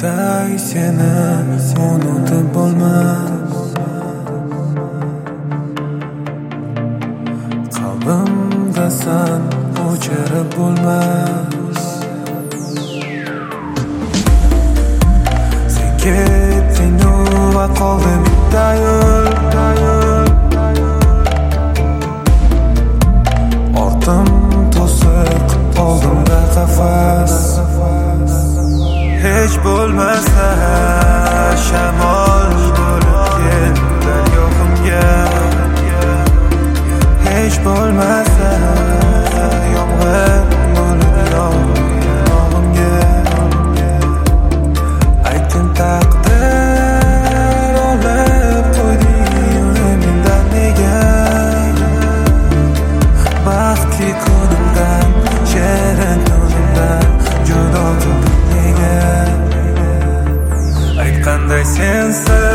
Aytganday seni unutib bo'lmas, qalbimdasan o'chirib bo'lmas. Sen ketding-u va qoldi bitta yo'l, ortim to'siq, oldimda qafas. Hech bo'lmasa shamol bo'lib kel daryoqimga, hech bo'lmasa yomg'ir bo'lib yog'imga. Aytdim taqdir olib qo'yding mendan nega, baxtli kunimdan, shirin tunimdan judo qilding nega. Aytganday sensiz